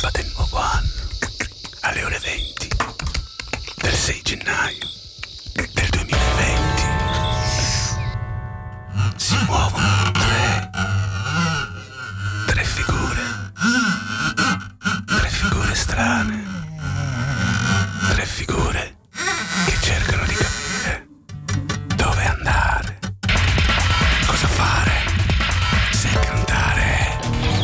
all'alba del nuovo anno, alle ore 20 del 6 gennaio del 2020, si muovono tre figure strane, tre figure che cercano di capire dove andare, cosa fare, se cantare.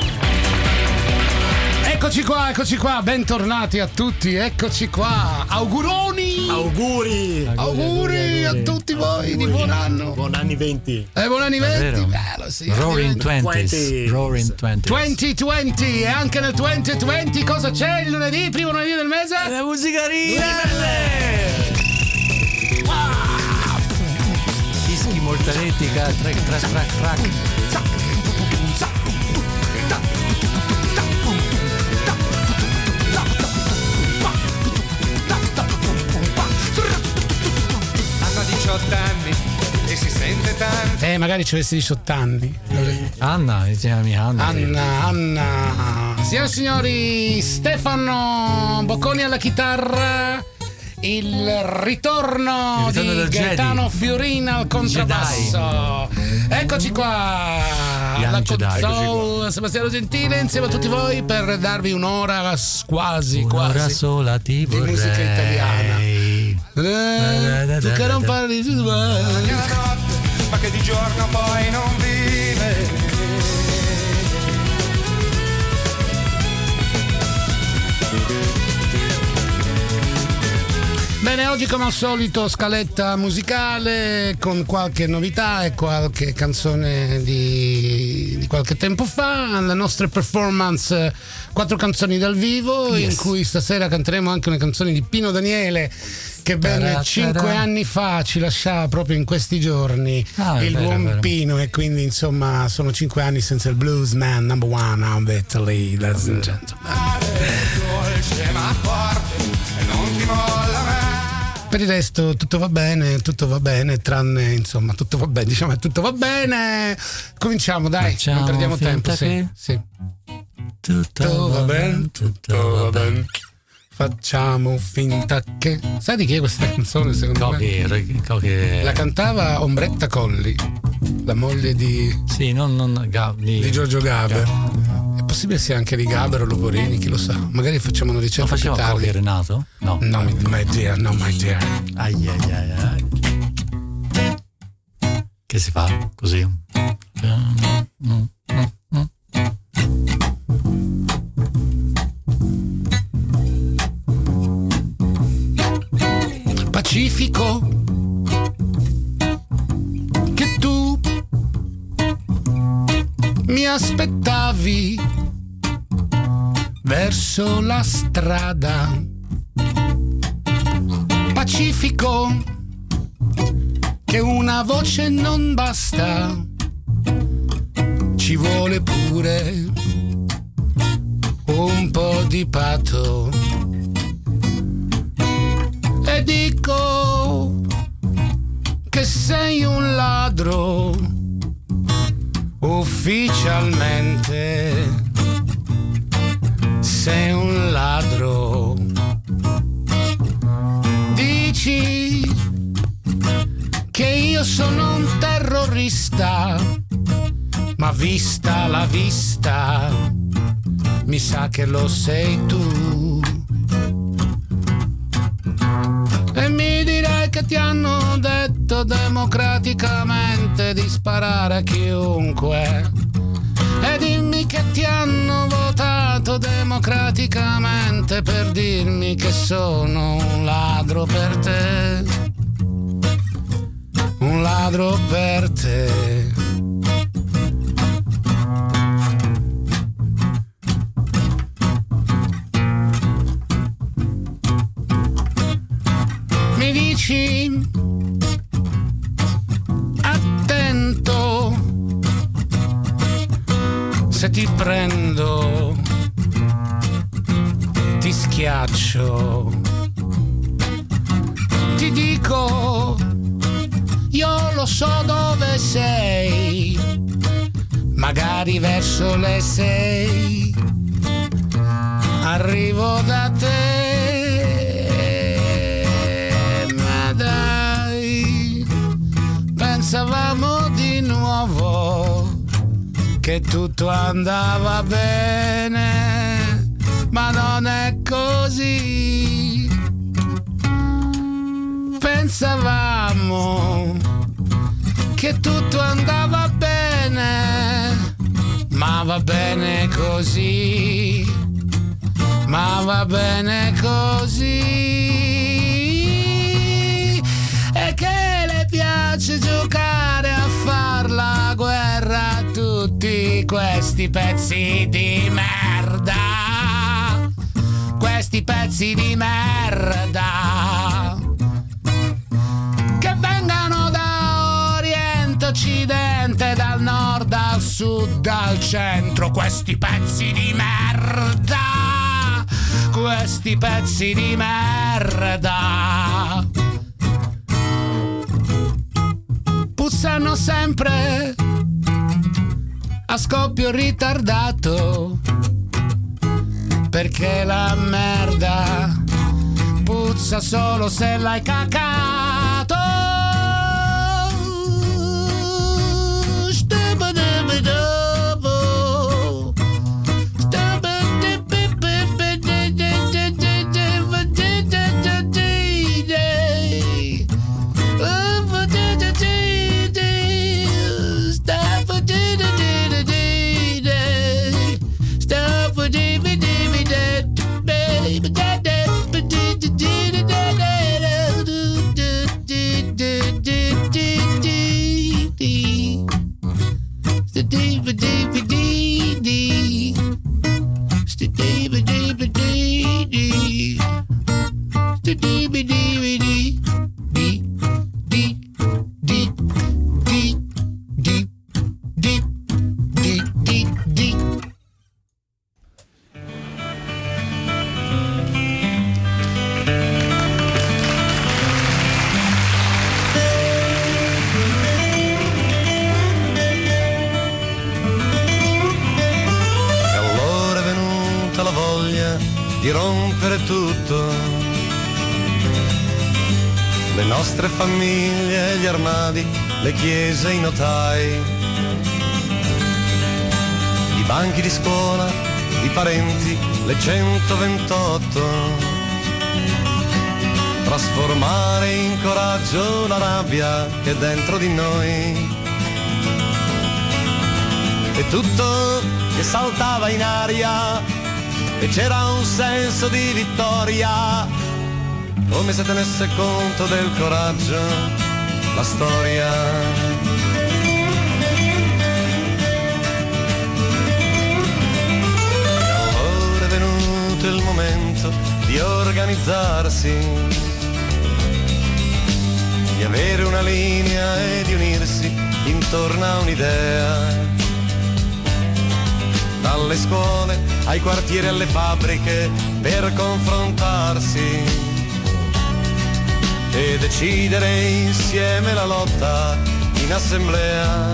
Eccoci qua, bentornati a tutti, eccoci qua. Auguri a tutti voi di buon anno. Buon anni 20. Buon anni 20. Bello, sì. Roaring 20s. 2020 e anche nel 2020 cosa c'è il lunedì, primo lunedì del mese? La musica ribelle! Dischi mortaletti, track. Hanno 18 anni e si sente tanto. Magari ci avessi 18 anni. Anna, si chiami Anna. Signore e signori, Stefano Bocconi alla chitarra, il ritorno di Gaetano Fiorina al contrabbasso. Eccoci qua alla console, Sebastiano Gentile insieme a tutti voi per darvi un'ora quasi sola ti di musica italiana. Tu che non parli di Notte, ma che di giorno poi non vive. Bene, oggi come al solito scaletta musicale con qualche novità e qualche canzone di qualche tempo fa, le nostre performance, 4 canzoni dal vivo, in cui stasera canteremo anche una canzone di Pino Daniele che ben 5 anni fa ci lasciava proprio in questi giorni, il buon Pino, e quindi insomma sono 5 anni senza il blues man number one of Italy, ladies and gentlemen. Per il resto tutto va bene, tranne insomma tutto va bene, diciamo tutto va bene. Cominciamo, dai, non perdiamo tempo. Sì. Tutto va bene. Facciamo finta che. Sai di chi è questa canzone secondo me? La cantava Ombretta Colli, la moglie di. Sì, di Giorgio Gaber. È possibile sia anche di Gaber o Loborini, chi lo sa. Magari facciamo una ricerca. Lo faceva Cochi Renato? No, my dear. Ai. Che si fa così? Pacifico, che tu mi aspettavi verso la strada. Pacifico, che una voce non basta, ci vuole pure un po' di patto. E dico che sei un ladro, ufficialmente sei un ladro. Dici che io sono un terrorista, ma vista la vista mi sa che lo sei tu. E mi direi che ti hanno detto democraticamente di sparare a chiunque. E dimmi che ti hanno votato democraticamente per dirmi che sono un ladro per te. Un ladro per te. Mi dici attento, se ti prendo ti schiaccio. Ti dico io lo so dove sei, magari verso le 6. arrivo da te, ma dai, pensavamo di nuovo che tutto andava bene, ma non è così. Pensavamo che tutto andava bene, ma va bene così, ma va bene così. E che le piace giocare a far la guerra a tutti questi pezzi di merda, questi pezzi di merda, che vengano da Oriente, Occidente, dal nord al sud, al centro, questi pezzi di merda, questi pezzi di merda. Puzzano sempre a scoppio ritardato, perché la merda puzza solo se l'hai cacato. Di rompere tutto, le nostre famiglie, gli armadi, le chiese, i notai, i banchi di scuola, i parenti, le 128, trasformare in coraggio la rabbia che è dentro di noi, e tutto che saltava in aria e c'era un senso di vittoria, come se tenesse conto del coraggio la storia. E allora è venuto il momento di organizzarsi, di avere una linea e di unirsi intorno a un'idea. Dalle scuole ai quartieri, alle fabbriche, per confrontarsi e decidere insieme la lotta in assemblea.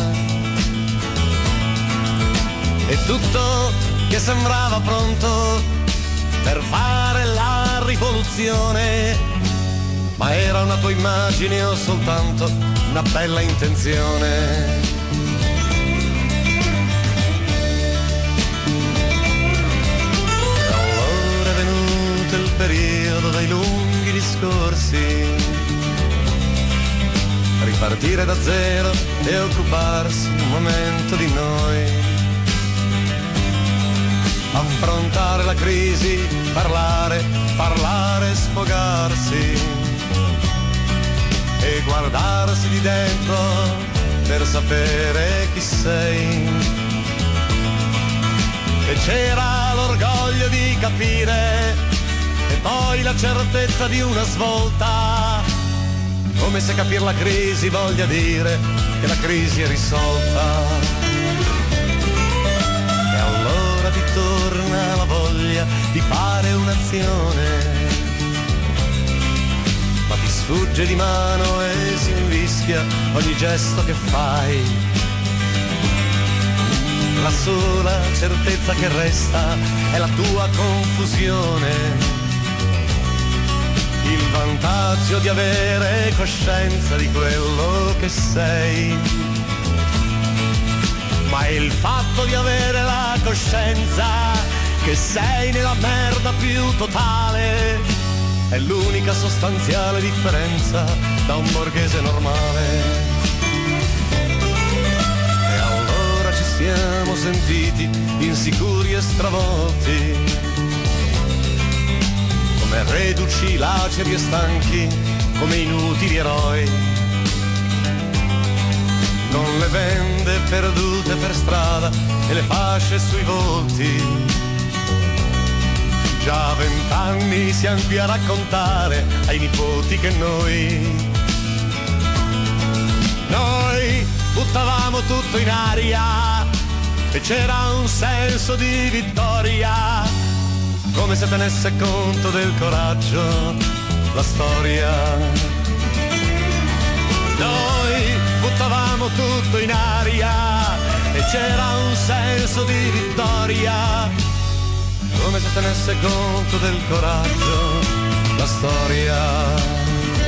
E tutto che sembrava pronto per fare la rivoluzione, ma era una tua immagine o soltanto una bella intenzione. Il periodo dei lunghi discorsi, ripartire da zero e occuparsi un momento di noi, affrontare la crisi, parlare, sfogarsi e guardarsi di dentro per sapere chi sei. E c'era l'orgoglio di capire e poi la certezza di una svolta, come se capire la crisi voglia dire che la crisi è risolta. E allora ti torna la voglia di fare un'azione, ma ti sfugge di mano e si invischia ogni gesto che fai. La sola certezza che resta è la tua confusione. Il vantaggio di avere coscienza di quello che sei. Ma il fatto di avere la coscienza che sei nella merda più totale è l'unica sostanziale differenza da un borghese normale. E allora ci siamo sentiti insicuri e stravolti, come reduci, laceri e stanchi, come inutili eroi, con le bende perdute per strada e le fasce sui volti. Già 20 anni siamo qui a raccontare ai nipoti che noi buttavamo tutto in aria e c'era un senso di vittoria, come se tenesse conto del coraggio la storia. Noi buttavamo tutto in aria e c'era un senso di vittoria, come se tenesse conto del coraggio la storia.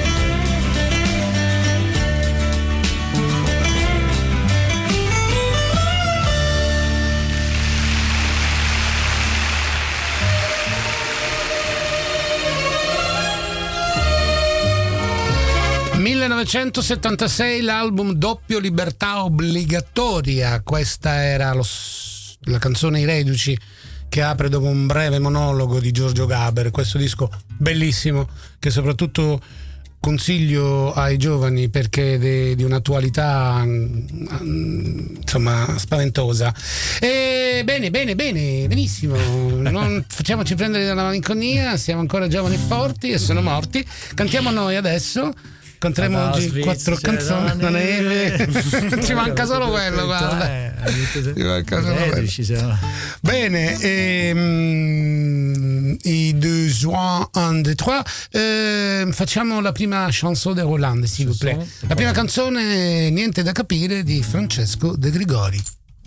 1976 l'album doppio Libertà Obbligatoria, questa era la canzone I Reduci che apre dopo un breve monologo di Giorgio Gaber, questo disco bellissimo che soprattutto consiglio ai giovani perché è di un'attualità insomma spaventosa. E bene, benissimo, non facciamoci prendere dalla malinconia, siamo ancora giovani e forti e sono morti. Cantiamo noi adesso. Canteremo oggi 4 canzoni. Non è vero. Ci manca solo quello, guarda. Ci manca solo quello. Bene, i 2 juin 1, 2, 3. Facciamo la prima chanson de Roland, s'il vous plaît. La prima canzone, Niente da capire, di Francesco De Gregori.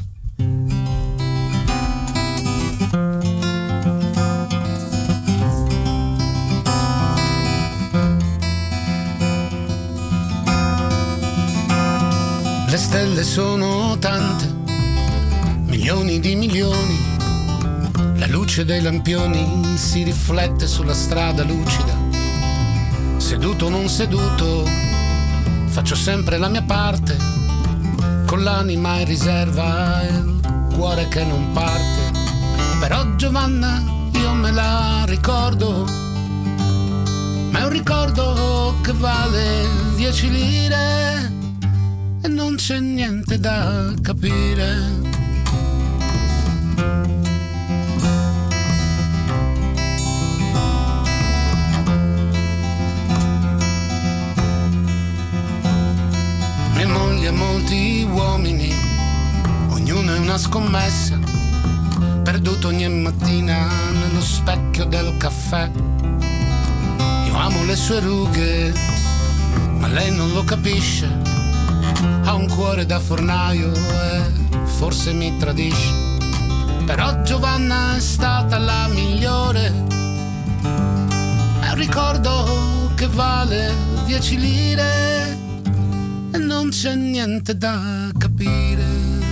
Le stelle sono tante, milioni di milioni, la luce dei lampioni si riflette sulla strada lucida. Seduto o non seduto, faccio sempre la mia parte, con l'anima in riserva e il cuore che non parte. Però Giovanna io me la ricordo, ma è un ricordo che vale 10 lire. E non c'è niente da capire. Mia moglie ha molti uomini, ognuno è una scommessa, perduto ogni mattina nello specchio del caffè. Io amo le sue rughe, ma lei non lo capisce. Ha un cuore da fornaio e forse mi tradisce. Però Giovanna è stata la migliore. È un ricordo che vale 10 lire e non c'è niente da capire.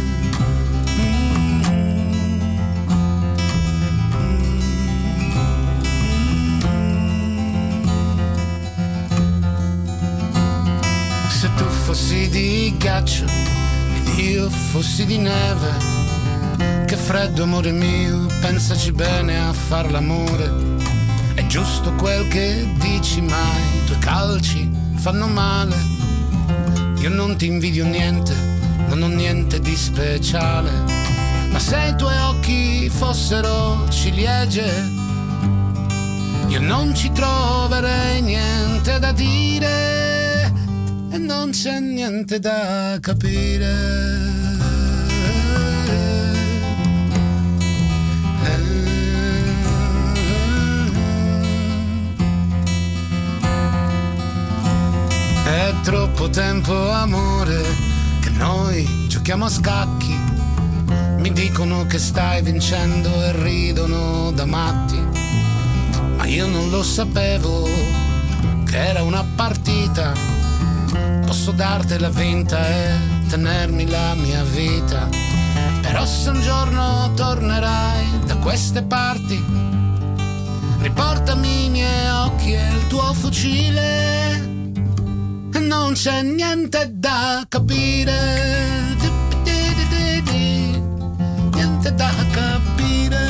Se tu fossi di ghiaccio ed io fossi di neve, che freddo amore mio, pensaci bene a far l'amore. È giusto quel che dici, ma i tuoi calci fanno male. Io non ti invidio niente, non ho niente di speciale, ma se i tuoi occhi fossero ciliegie, io non ci troverei niente da dire. E non c'è niente da capire. È troppo tempo, amore, che noi giochiamo a scacchi, Mi dicono che stai vincendo e ridono da matti, ma io non lo sapevo che era una partita. Posso dartela vinta e tenermi la mia vita, però se un giorno tornerai da queste parti, riportami i miei occhi e il tuo fucile. Non c'è niente da capire, niente da capire.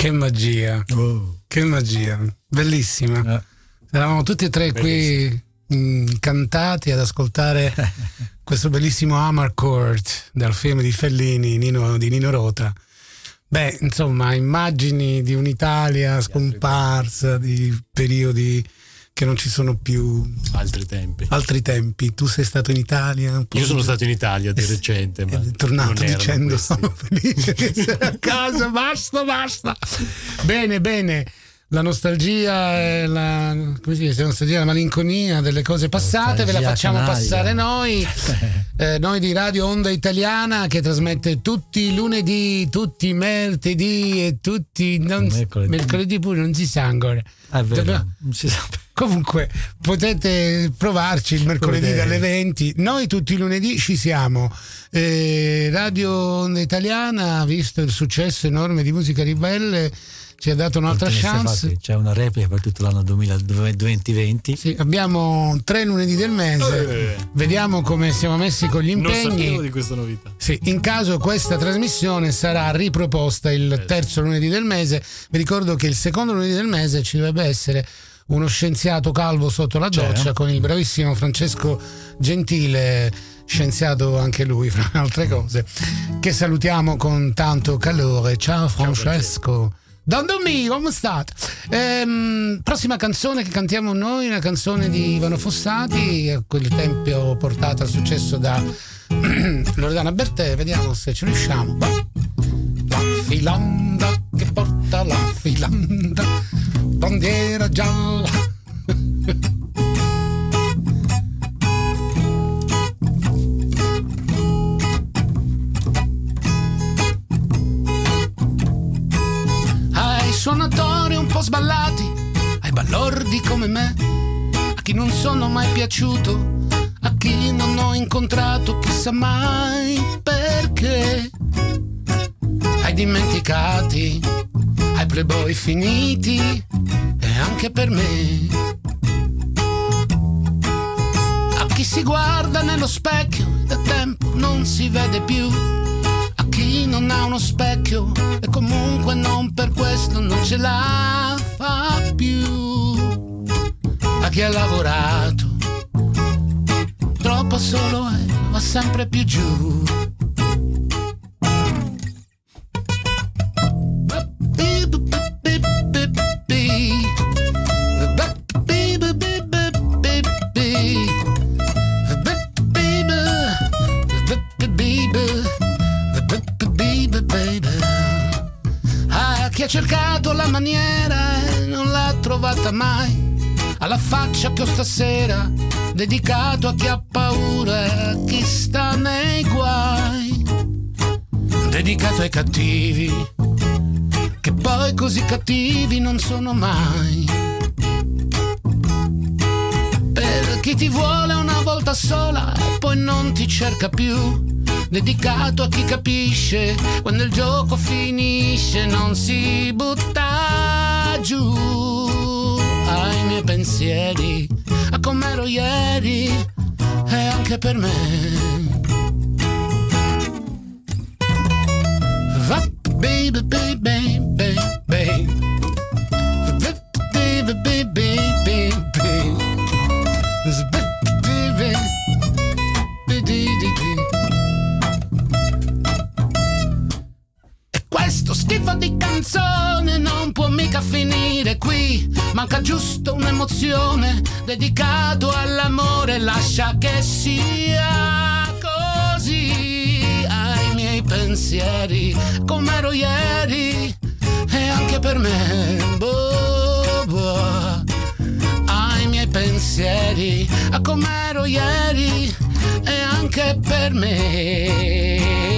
Che magia, che magia, bellissima. Eravamo tutti e tre qui incantati ad ascoltare questo bellissimo Amarcord dal film di Fellini, di Nino Rota. Beh, insomma, immagini di un'Italia scomparsa, di periodi che non ci sono più. Altri tempi. Tu sei stato in Italia? Io sono stato in Italia di recente, ma tornato dicendo sono felice di essere a casa, basta. Bene. La nostalgia è la malinconia delle cose passate, ve la facciamo passare noi di Radio Onda Italiana, che trasmette tutti i lunedì, tutti i martedì e tutti mercoledì pure non si sa ancora. Non si sa. Comunque potete provarci il mercoledì dalle 20. Noi tutti i lunedì ci siamo. Radio Onda Italiana, visto il successo enorme di Musica Ribelle, ci ha dato un'altra chance. C'è una replica per tutto l'anno 2020. Sì, abbiamo 3 lunedì del mese. Vediamo come siamo messi con gli impegni. Non sapevo di questa novità. Sì, in caso questa trasmissione sarà riproposta il terzo lunedì del mese. Vi ricordo che il secondo lunedì del mese ci dovrebbe essere uno scienziato calvo sotto la doccia con il bravissimo Francesco Gentile, scienziato anche lui fra altre cose, che salutiamo con tanto calore. Ciao Francesco. Don mio, come state? Prossima canzone che cantiamo noi, una canzone di Ivano Fossati, a quel tempo portata al successo da Loredana Bertè. Vediamo se ci riusciamo. La filanda che porta la filanda, bandiera gialla. Suonatori un po' sballati, ai ballordi come me, a chi non sono mai piaciuto, a chi non ho incontrato chissà mai perché, ai dimenticati, ai playboy finiti e anche per me, a chi si guarda nello specchio e da tempo non si vede più, chi non ha uno specchio e comunque non per questo non ce la fa più, a chi ha lavorato troppo solo e va sempre più giù. Chi ha cercato la maniera e non l'ha trovata mai, alla faccia che ho stasera, dedicato a chi ha paura e a chi sta nei guai, dedicato ai cattivi, che poi così cattivi non sono mai, per chi ti vuole una volta sola e poi non ti cerca più, dedicato a chi capisce quando il gioco finisce, non si butta giù, ai miei pensieri, a com'ero ieri e anche per me. Va baby baby baby baby baby baby baby Questo schifo di canzone non può mica finire qui, manca giusto un'emozione, dedicato all'amore, lascia che sia così, ai miei pensieri, com'ero ieri e anche per me, ai miei pensieri, a com'ero ieri e anche per me.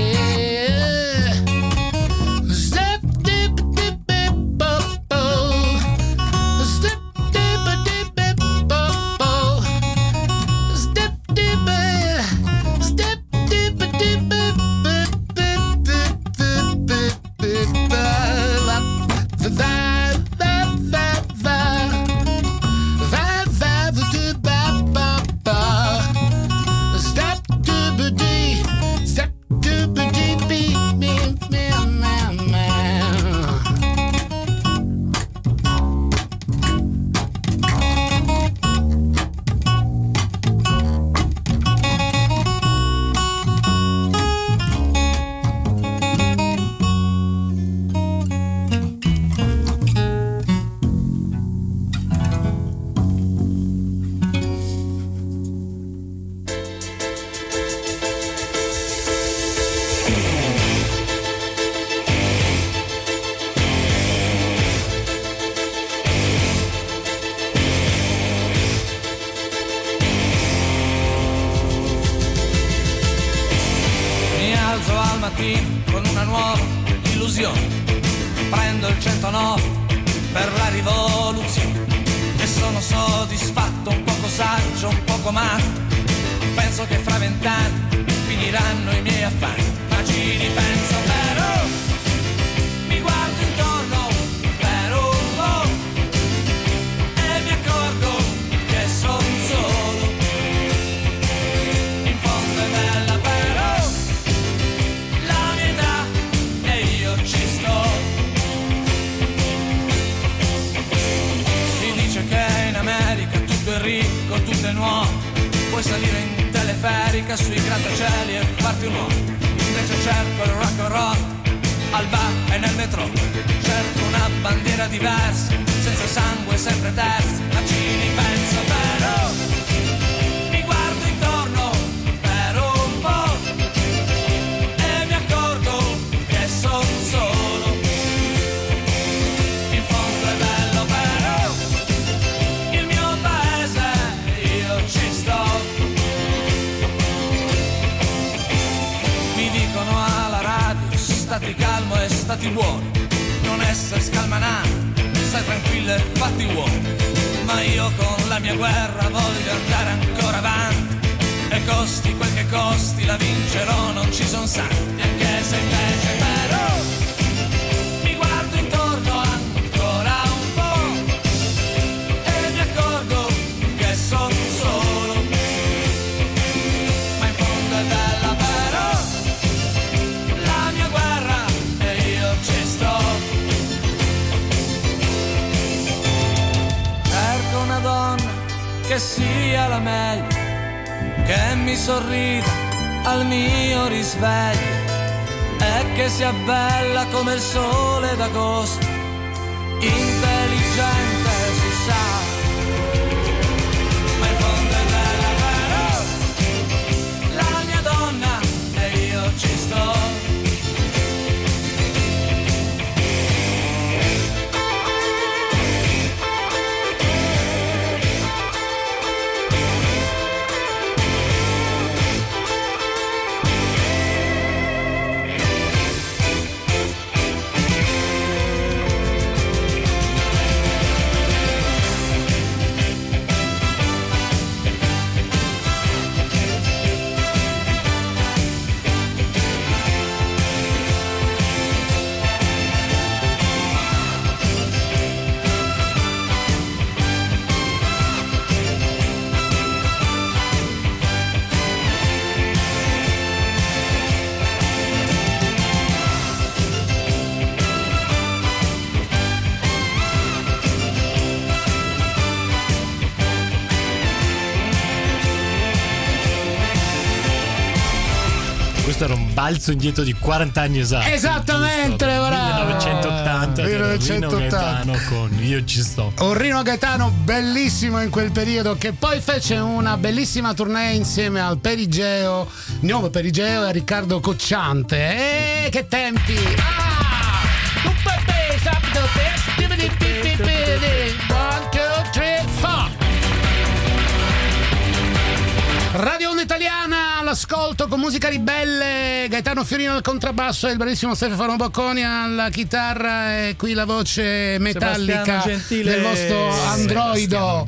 alzo al mattino con una nuova illusione, prendo il 109 per la rivoluzione e sono soddisfatto, un poco saggio, un poco matto. Penso che fra 20 anni finiranno i miei affari, ma ci ripenso però, mi guardo intorno per un po' e mi accorgo che sono solo. In fondo è bella però la mia età e io ci sto. Si dice che in America tutto è ricco, tutto è nuovo, puoi salire in teleferica sui grattacieli e farti un uomo. Invece cerco il rock and roll al bar e nel metro, cerco una bandiera diversa, senza sangue, sempre terza, ma ci ripenso però, mi guardo intorno per un po' e mi accorgo che sono solo. In fondo è bello però il mio paese, io ci sto. Mi dicono alla radio, stati calmo e stati buono, non essere scalmanato, stai tranquillo e fatti uomo. Ma io con la mia guerra voglio andare ancora avanti, e costi quel che costi la vincerò, non ci son santi. Anche se invece però mi guardo intorno ancora un po' e mi accorgo che sono solo. Ma in fondo è bella però la mia guerra e io ci sto. Cerco una donna che sia la meglio, che mi sorrida al mio risveglio e che sia bella come il sole d'agosto, intelligente si sa. Ma in fondo è bella però la mia donna e io ci sto. Questo era un balzo indietro di 40 anni esatti. Esattamente, bravo. 1980. 1980 con Io ci sto. Un Rino Gaetano bellissimo in quel periodo, che poi fece una bellissima tournée insieme al Perigeo, nuovo Perigeo, e a Riccardo Cocciante. Che tempi! One, two, three, four. Radio Onda Italiana all'ascolto con musica ribelle, Gaetano Fiorino al contrabbasso e il bravissimo Stefano Bocconi alla chitarra, e qui la voce metallica del vostro androido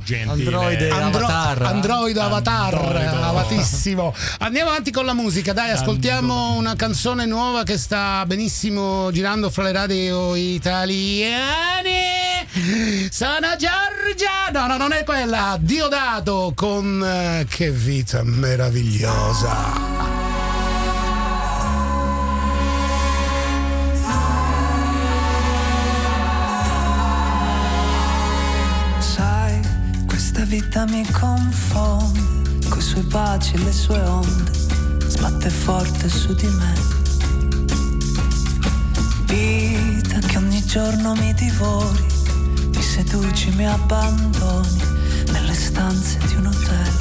avatar, avatissimo. Andiamo avanti con la musica, dai, ascoltiamo una canzone nuova che sta benissimo girando fra le radio italiane. Sono Giorgia, no, non è quella, Diodato con Che vita meravigliosa. Sai, questa vita mi confonde, coi suoi baci e le sue onde, sbatte forte su di me. Vita che ogni giorno mi divori, mi seduci, mi abbandoni nelle stanze di un hotel.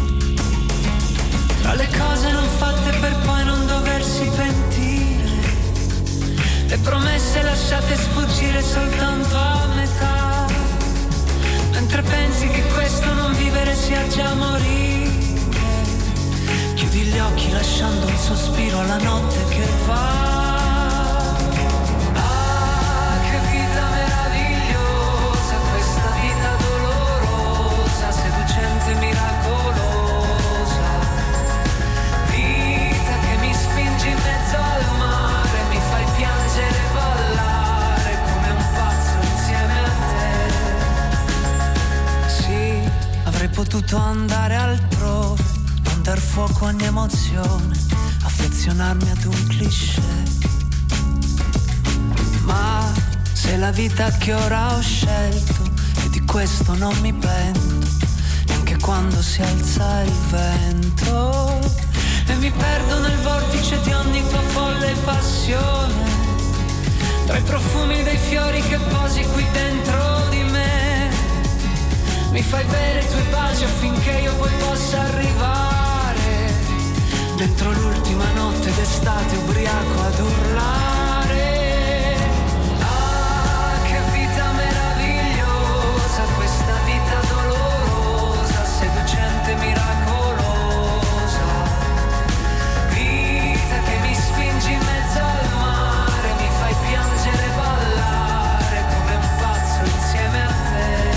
Tra le cose non fatte per poi non doversi pentire, le promesse lasciate sfuggire soltanto a metà, mentre pensi che questo non vivere sia già morire, chiudi gli occhi lasciando un sospiro alla notte che va. Ah, che vita meravigliosa, questa vita dolorosa, seducente e miracolosa. Vita che mi spingi in mezzo al mare, mi fai piangere e ballare come un pazzo insieme a te. Sì, avrei potuto andare altrove, non dar fuoco a ogni emozione, affezionarmi ad un cliché. Ma se la vita che ora ho scelto, e di questo non mi pento, neanche quando si alza il vento, e mi perdo nel vortice di ogni tua folle passione, tra i profumi dei fiori che posi qui dentro di me. Mi fai bere i tuoi baci affinché io poi possa arrivare dentro l'ultima notte d'estate ubriaco ad urlare. Ah, che vita meravigliosa, questa vita dolorosa, seducente e miracolosa. Vita che mi spingi in mezzo al mare, mi fai piangere e ballare come un pazzo insieme a te.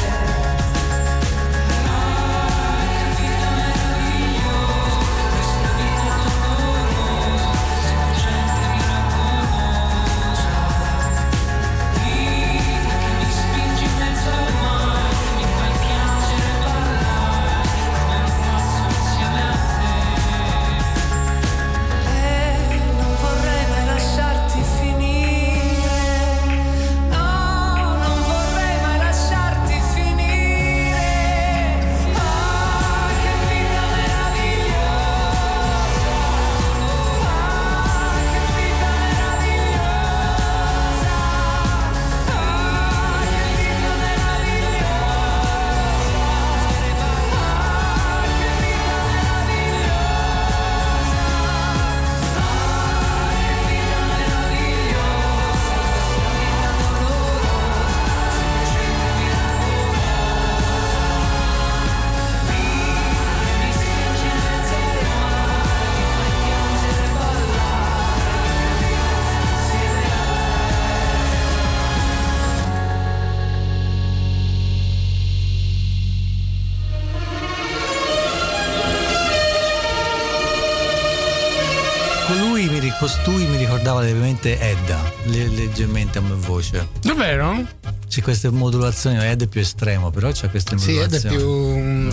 Costui mi ricordava levemente Edda, leggermente a me voce. Davvero? C'è queste modulazioni, Ed è più estremo, però c'è queste modulazioni. Sì, Ed è più...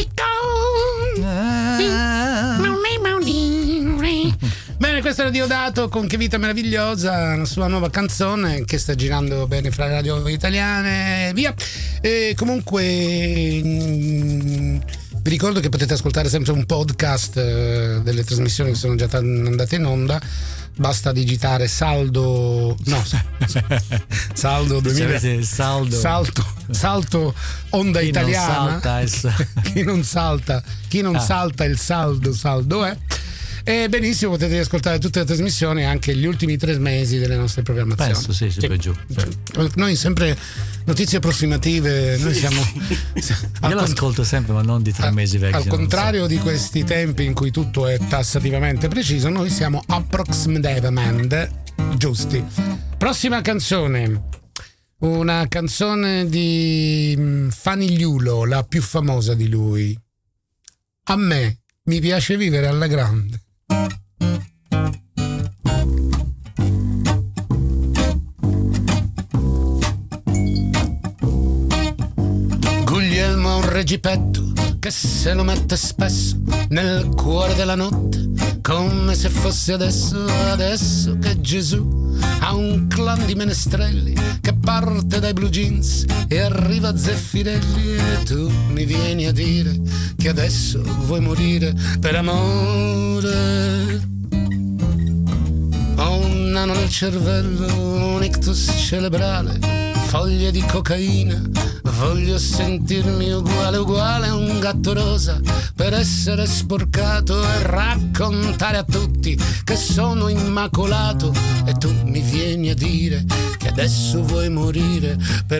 Bene, questo era Diodato con Che vita meravigliosa, la sua nuova canzone che sta girando bene fra le radio italiane, via. E comunque vi ricordo che potete ascoltare sempre un podcast delle trasmissioni che sono già andate in onda. Basta digitare saldo 2000 salto onda chi italiana. Chi non salta il saldo è. E benissimo, potete ascoltare tutte le trasmissioni, anche gli ultimi 3 mesi delle nostre programmazioni. Penso sì, per giù. Noi sempre notizie approssimative, noi siamo io l'ascolto sempre, ma non di 3 mesi vecchi. Al contrario di questi tempi in cui tutto è tassativamente preciso, noi siamo approssimativamente giusti. Prossima canzone, una canzone di Fanigliulo, la più famosa di lui. A me mi piace vivere alla grande. Guglielmo ha un regipetto che se lo mette spesso nel cuore della notte, come se fosse adesso che Gesù ha un clan di menestrelli che parte dai blue jeans e arriva a Zeffirelli, e tu mi vieni a dire che adesso vuoi morire per amore. Ho un nano nel cervello, un ictus cerebrale, foglie di cocaina, voglio sentirmi uguale a un gatto rosa per essere sporcato e raccontare a tutti che sono immacolato, e tu mi vieni a dire che adesso vuoi morire per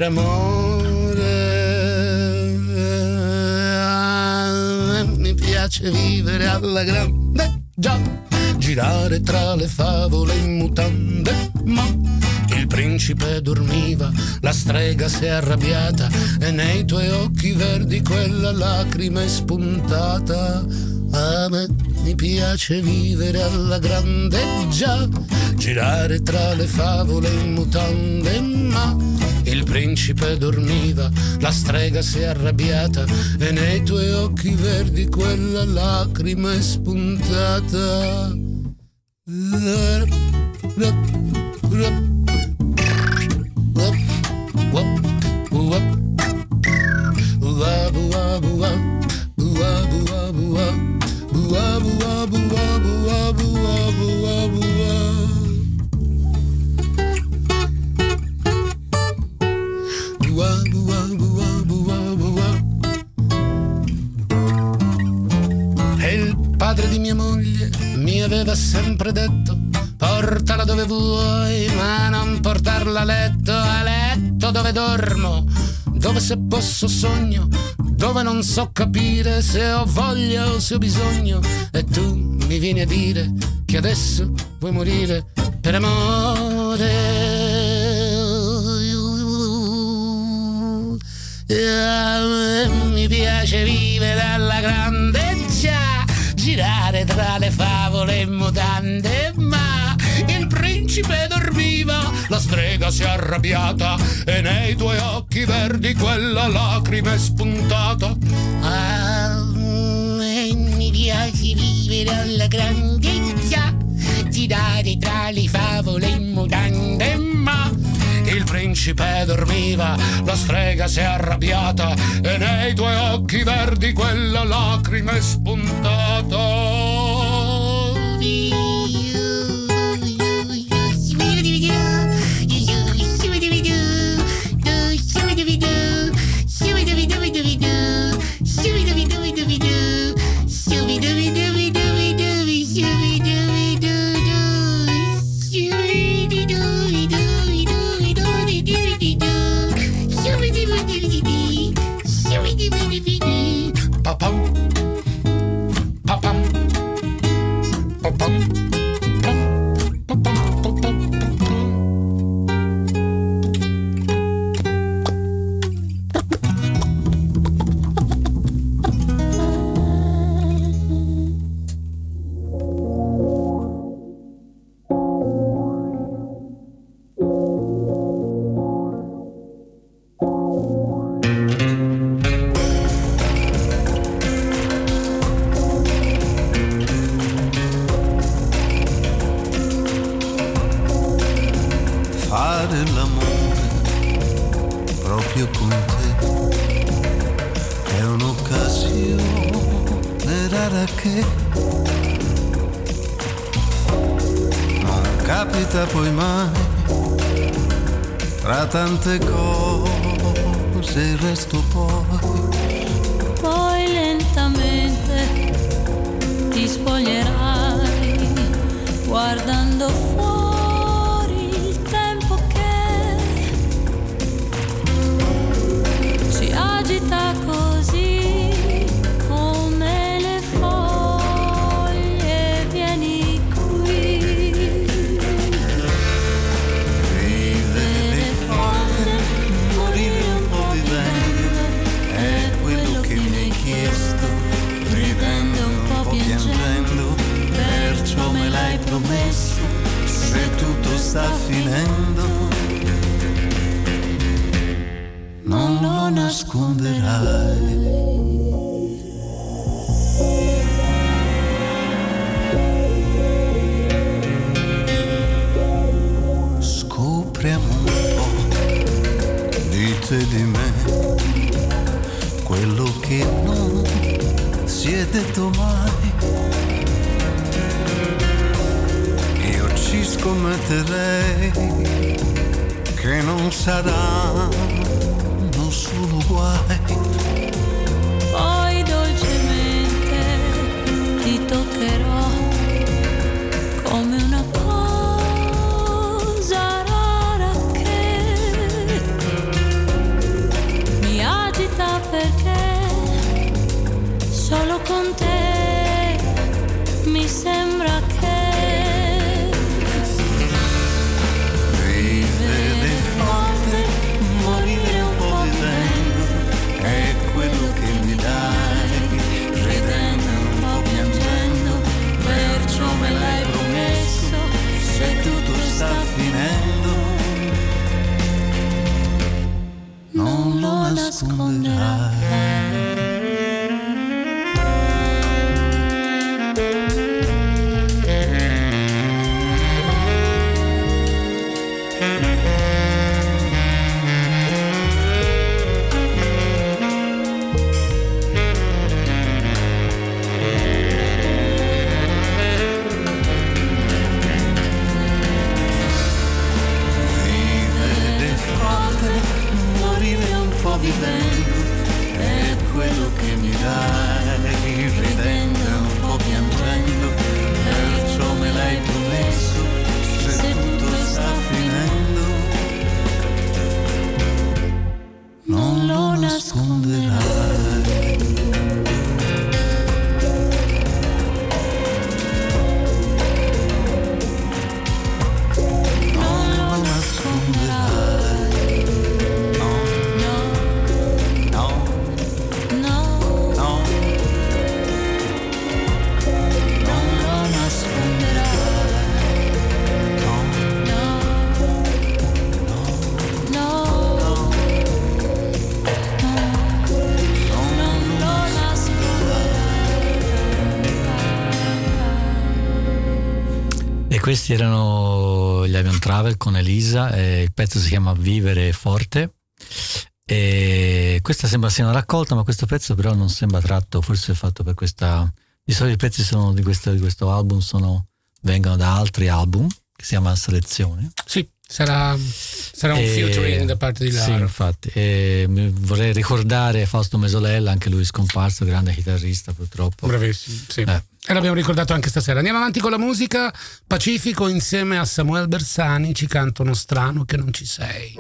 amore. Mi piace vivere alla grande, già, girare tra le favole in mutande, ma il principe dormiva, la strega si è arrabbiata e nei tuoi occhi verdi quella lacrima è spuntata. A me mi piace vivere alla grande, già, girare tra le favole in mutande, ma il principe dormiva, la strega si è arrabbiata e nei tuoi occhi verdi quella lacrima è spuntata. E il padre di mia moglie mi aveva sempre detto: portala dove vuoi, ma non portarla a letto dove dormo, dove se posso sogno, dove non so capire se ho voglia o se ho bisogno. E tu mi vieni a dire che adesso vuoi morire per amore. Mi piace vivere alla grande, già, girare tra le favole in mutande, ma il principe dormiva, la strega si è arrabbiata e nei tuoi occhi verdi quella lacrima è spuntata. Mi piace vivere alla grandezza, girare tra le favole in mutande, ma il principe dormiva, la strega si è arrabbiata e nei tuoi occhi verdi quella lacrima è spuntata. Tante cose il resto poi lentamente ti spoglierai guardando fuori il tempo che si agita così come le foglie. Vieni qui, perciò me l'hai promesso, se tutto sta finendo non lo nasconderai. Scopriamo un po' di te e di me, quello che non si è detto mai. Ci scommetterei che non saranno solo guai. Poi dolcemente ti toccherò come una cosa rara che mi agita perché solo con te mi sembra questi erano gli Avion Travel con Elisa, e il pezzo si chiama Vivere Forte. E questa sembra sia una raccolta, ma questo pezzo però non sembra tratto, forse è fatto per questa. Di solito i pezzi di questo album vengono da altri album che si chiama Selezione. Sì, sarà un featuring da parte di loro. Sì, infatti. Vorrei ricordare Fausto Mesolella, anche lui scomparso, grande chitarrista purtroppo. Bravissimo, sì. E l'abbiamo ricordato anche stasera. Andiamo avanti con la musica. Pacifico insieme a Samuel Bersani ci cantano Strano che non ci sei.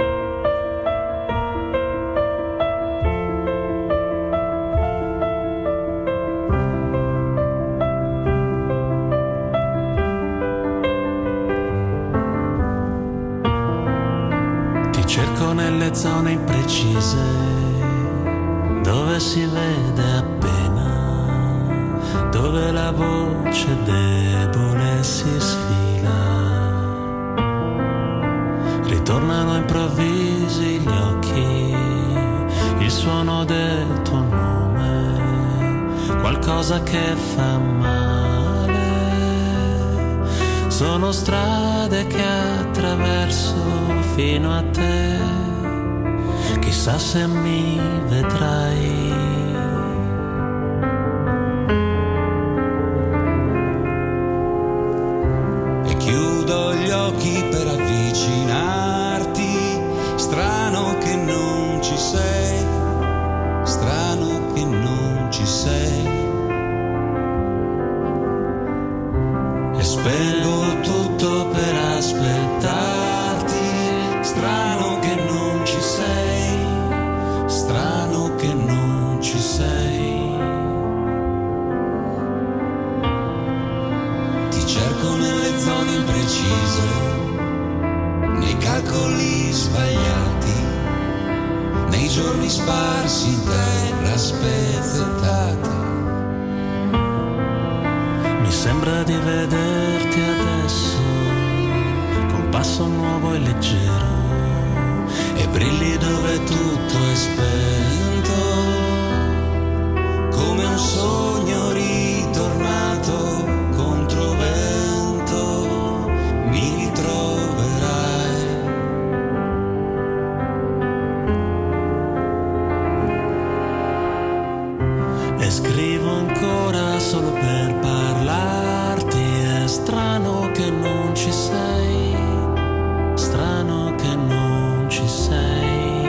Cerco nelle zone imprecise dove si vede appena, dove la voce debole si sfila. Ritornano improvvisi gli occhi, il suono del tuo nome, qualcosa che fa male. Sono strade che attraverso fino a te, chissà se mi vedrai. E chiudo gli occhi per avvicinarti, strano che non ci sei, strano che non ci sei. E spengo tutto per aspettarti, strano che non ci sei, strano che non ci sei. Ti cerco nelle zone imprecise, nei calcoli sbagliati, nei giorni sparsi in terra spezzettati. Mi sembra di vederti adesso, con passo nuovo e leggero, e brilli dove tutto è spento, come un sogno ritornato contro vento. Mi ritroverai. E scrivo ancora solo per parlarti. È strano che non ci sei, strano che non ci sei.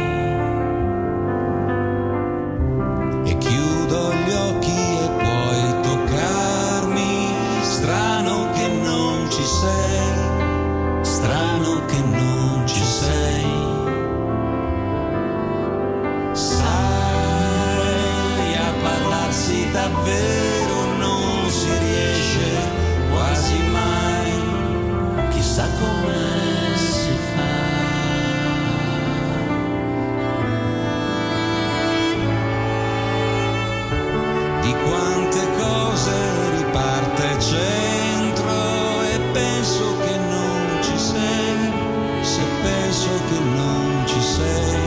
E chiudo gli occhi e puoi toccarmi, strano che non ci sei, strano che non ci sei. Sai, a parlarsi davvero non si riesce quasi mai, chissà come si fa. Di quante cose riparte centro, e penso che non ci sei, se penso che non ci sei.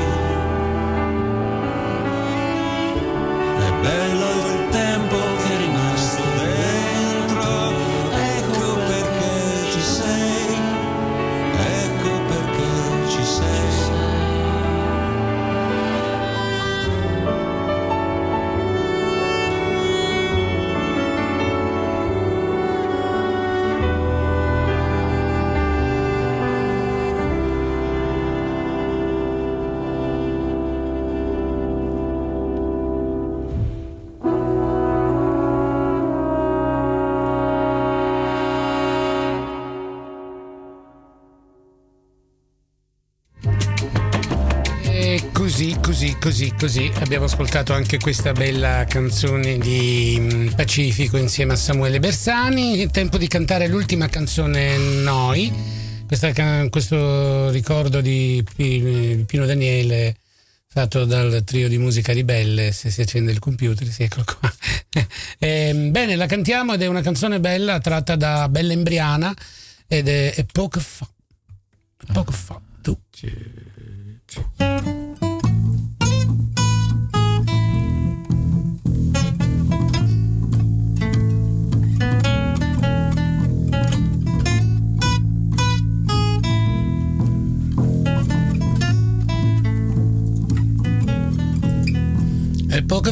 È bello il tempo che è rimasto dentro, ecco perché ci sei, ecco perché ci sei. Così abbiamo ascoltato anche questa bella canzone di Pacifico insieme a Samuele Bersani. È tempo di cantare l'ultima canzone Noi, questo ricordo di Pino Daniele fatto dal trio di musica Ribelle. Se si accende il computer, sì, eccolo qua. Bene, la cantiamo ed è una canzone bella tratta da Bella Embriana ed è Poco fa. Poco fa tu.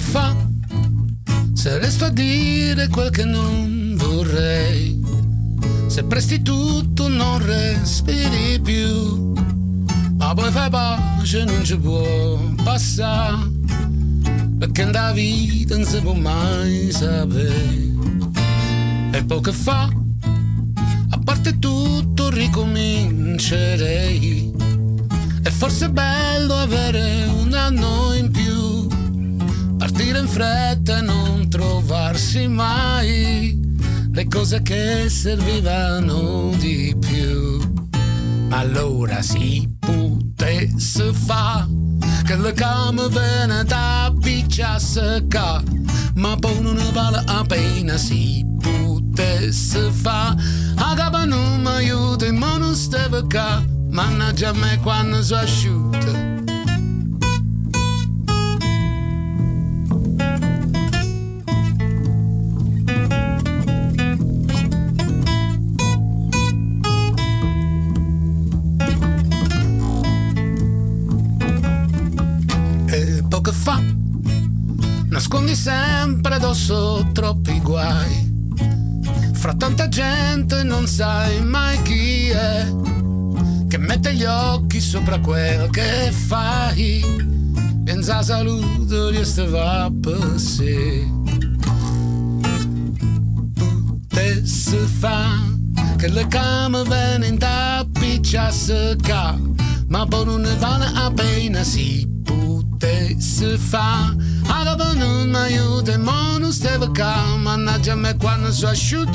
fa se resto a dire quel che non vorrei, se presti tutto non respiri più, ma poi fai pace, non ci può passare, perché nella vita non si può mai sapere. E poi che fa, a parte tutto ricomincerei, e forse è bello avere un anno in più, partire in fretta e non trovarsi mai le cose che servivano di più. Ma allora si potesse fa che le came viene da picciasse ca, ma poi non ne vale la pena. Si potesse fa a capa non mi aiuta, ma non stava ca, mannaggia a me quando sono asciutta. Che fa, nascondi sempre addosso troppi guai, fra tanta gente non sai mai chi è, che mette gli occhi sopra quel che fai, pensa a saluto e se va per sé. Potesse fa che le came vengono da picciasse ca, ma poi non ne vale la pena. Si potesse fa allora non mi aiuta, ma non stava ca, mannaggia a me quando sono asciutto.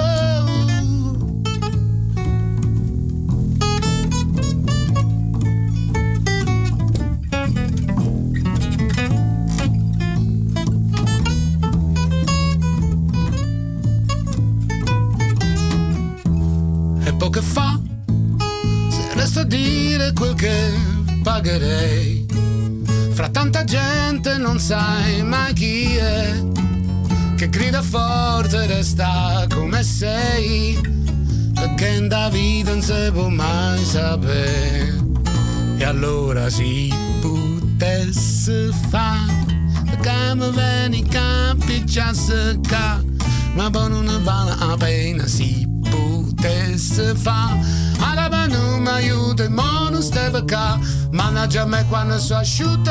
E poi che fa se resto a dire quel che pagherei, fra tanta gente non sai mai chi è, che grida forte e resta come sei, perché in da vita non si può mai sapere. E allora si potesse fa che mi vieni capicciasse ca, ma poi non ne vale la pena. Si potesse fa allora non mi aiuta, ma non stava ca, mannaggia a me quando sono asciutto.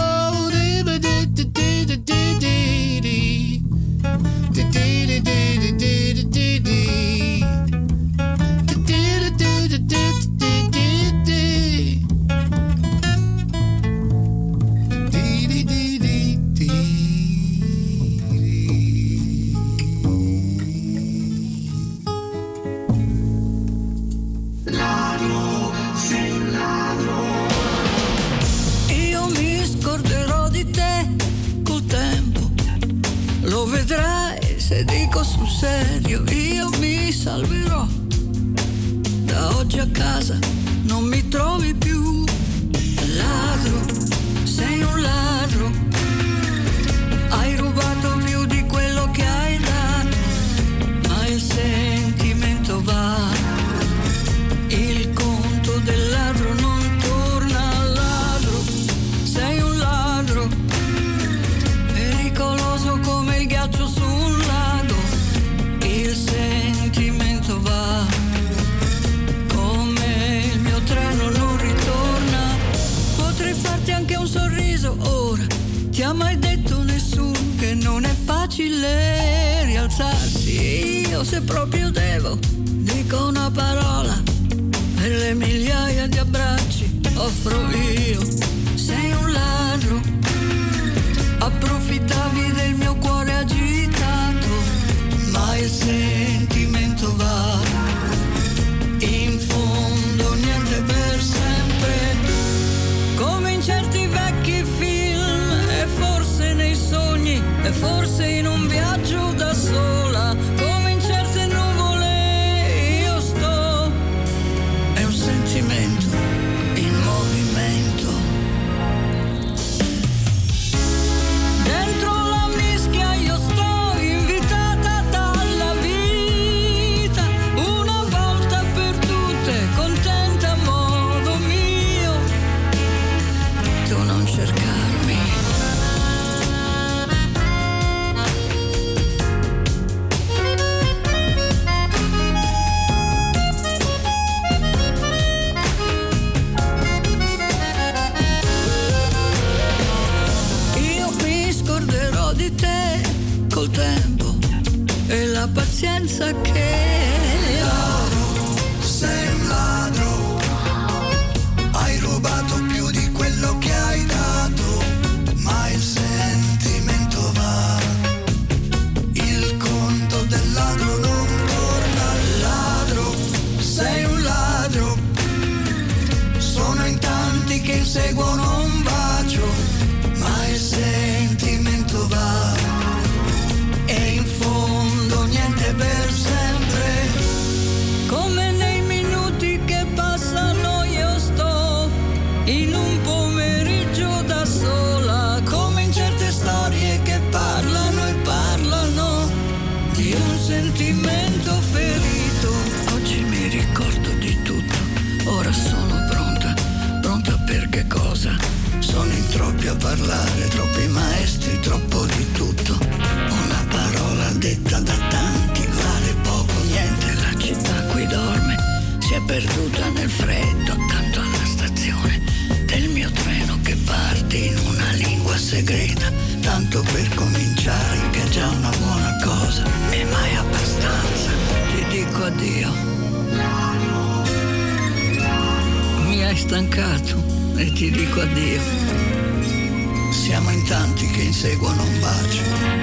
Lo vedrai se dico sul serio, io mi salverò. Da oggi a casa non mi trovi più. Ladro, sei un ladro. Hai rubato più di quello che hai dato, ma il sentimento va. Il conto del ladro non torna al ladro. Sei un ladro, pericoloso come il ghiaccio su un lago. Il sentimento va, come il mio treno non ritorna. Potrei farti anche un sorriso ora. Ti ha mai detto nessuno che non è facile rialzarsi? Io se proprio devo dico una parola, per le migliaia di abbracci offro io. Sei un ladro, approfittavi del mio cuore agitato, ma il sentimento va. In fondo niente per sempre, come in certi vecchi film, e forse nei sogni, e forse in un viaggio da sola, come in certe nuvole io sto. È un sentimento in movimento. Dentro la mischia io sto invitata dalla vita. cosa che sei un ladro, hai rubato più di quello che hai dato, ma il sentimento va, il conto del ladro non torna. Ladro, sei un ladro, sono in tanti che inseguono un bacio, ma il sentimento va, e in fondo niente per sempre. come nei minuti che passano io sto in un pomeriggio da sola, Come in certe storie che parlano e parlano di un sentimento ferito. Oggi mi ricordo di tutto, ora sono pronta, pronta per che cosa? sono in troppi a parlare, troppi maestri, troppo di tutto. Una parola detta da tanti vale poco niente. La città qui dorme, si è perduta nel freddo accanto alla stazione del mio treno che parte in una lingua segreta. Tanto per cominciare che è già una buona cosa, E mai abbastanza, ti dico addio. Mi hai stancato e ti dico addio. siamo in tanti che inseguono un bacio.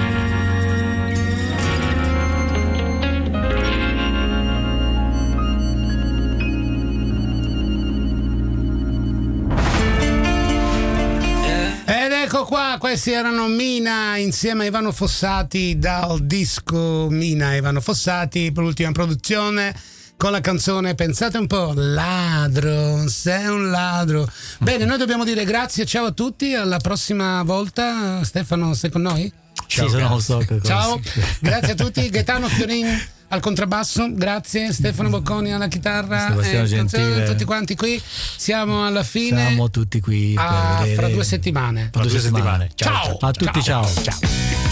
Ed ecco qua, questi erano Mina insieme a Ivano Fossati dal disco Mina e Ivano Fossati per l'ultima produzione con la canzone, pensate un po', ladro, sei un ladro. Bene, noi dobbiamo dire grazie, ciao a tutti, alla prossima volta. Stefano, sei con noi? Ciao, Ciao, grazie a tutti. Gaetano Fiorin al contrabbasso, grazie. Stefano Bocconi alla chitarra, tutti quanti qui. Siamo alla fine. Siamo tutti qui per vedere. Fra 2 settimane. Fra 2 settimane. Ciao. A tutti, ciao. Ciao.